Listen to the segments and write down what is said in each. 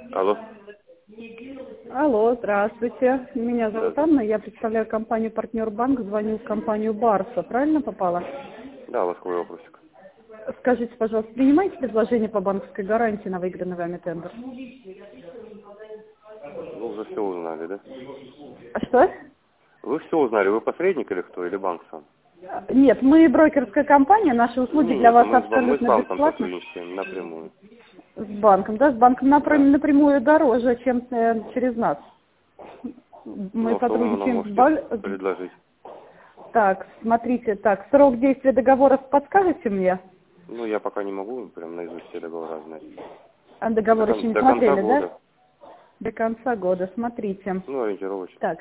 Алло. Алло, здравствуйте. Меня зовут Анна, я представляю компанию «Партнер Банк», звоню в компанию «Барса». Правильно попала? Да, ласковый вопросик. Скажите, пожалуйста, принимаете предложение по банковской гарантии на выигранный вами тендер? Вы уже все узнали, да? А что? Вы все узнали. Вы посредник или кто? Или банк сам? Нет, мы брокерская компания, наши услуги для Нет, вас мы с абсолютно банком бесплатны. сотрудничаем напрямую. С банком, да? С банком Да. напрямую дороже, чем через нас. Мы Ну, что вы нам сотрудничаем с можете банком. предложить? Так, смотрите, так, срок действия договора подскажете мне? Ну, я пока не могу прям наизусть все договора знать. А договор еще не До конца смотрели, да? года. До конца года, смотрите. Ну, ориентировочно. Так,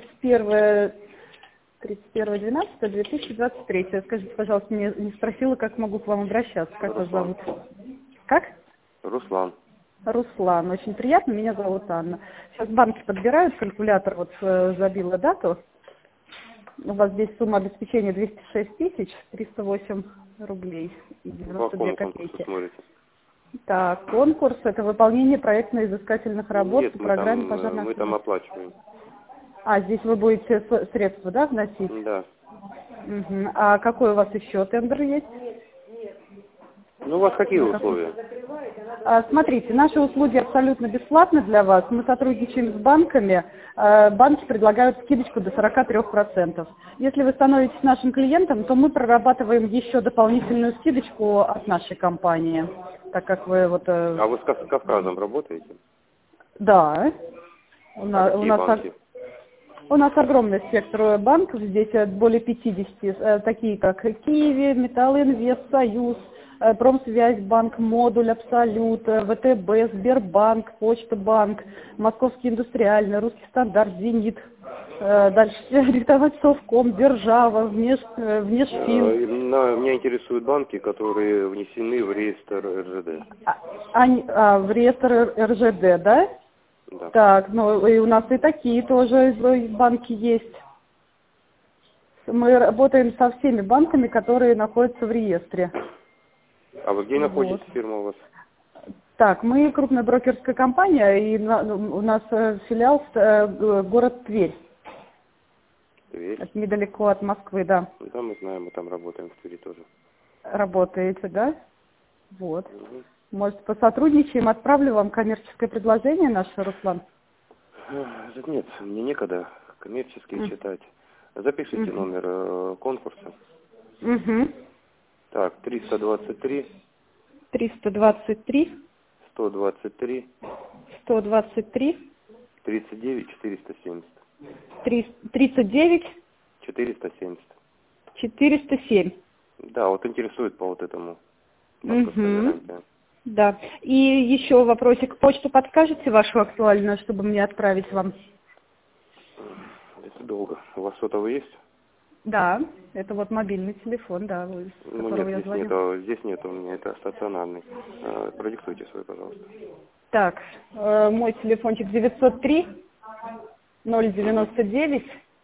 31.12.2023. Скажите, пожалуйста, не спросила, как могу к вам обращаться, как вас Руслан. зовут? Как? Руслан. Руслан. Очень приятно, меня зовут Анна. Сейчас банки подбирают калькулятор, вот забила дату. У вас здесь сумма обеспечения 206 308 рублей и По 92 какому конкурсу копейки. смотрите? Так, конкурс – это выполнение проектно-изыскательных работ Нет, по программе мы там пожарно-спасательной. оплачиваем. А, здесь вы будете средства, да, вносить? Да. Мгм. А какой у вас еще тендер есть? Ну, у вас какие На какой? условия? Смотрите, наши услуги абсолютно бесплатны для вас. Мы сотрудничаем с банками. Банки предлагают скидочку до 43%. Если вы становитесь нашим клиентом, то мы прорабатываем еще дополнительную скидочку от нашей компании. Так как вы вот... А вы с Кавказом работаете? Да. У А нас, у какие нас банки? У нас огромный спектр банков, здесь более 50, такие как Киви, Металлинвест, Союз, Промсвязьбанк, Модуль, Абсолют, ВТБ, Сбербанк, Почта Банк, Московский индустриальный, Русский стандарт, Зенит, дальше рисовать Совком, Держава, Внешфин. Меня интересуют банки, которые внесены в реестр РЖД. В реестр РЖД, да? Да. Так, ну и у нас и такие тоже банки есть. Мы работаем со всеми банками, которые находятся в реестре. А вы где Вот. находитесь, фирма у вас? Так, мы крупная брокерская компания, и у нас филиал город Тверь. Тверь. Это недалеко от Москвы, да. Да, мы знаем, мы там работаем в Твери тоже. Работаете, да? Вот. Угу. Может, посотрудничаем, отправлю вам коммерческое предложение наше, Руслан? Нет, мне некогда коммерческие читать. Запишите номер конкурса. Угу. Так, 323 323 123 123 39 470. 39 470. 407. Да, вот интересует по вот этому банковской гарантии. Да. И еще вопросик. Почту подскажете вашу актуальную, чтобы мне отправить вам? Это долго. У вас сотовый есть? Да. Это вот мобильный телефон, да, с Ну которого нет, я звоню. здесь нет у меня, это стационарный. Продиктуйте свой, пожалуйста. Так, мой телефончик 903 099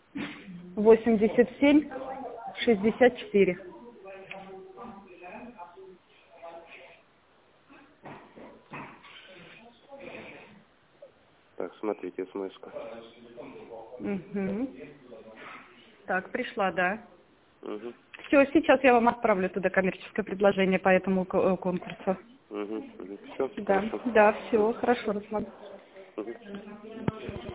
87 64. Так, смотрите, смс-ка. Так, пришла, да. Угу. Все, сейчас я вам отправлю туда коммерческое предложение по этому конкурсу. Угу. Все, Да, хорошо. да, все, хорошо, Руслан. Угу.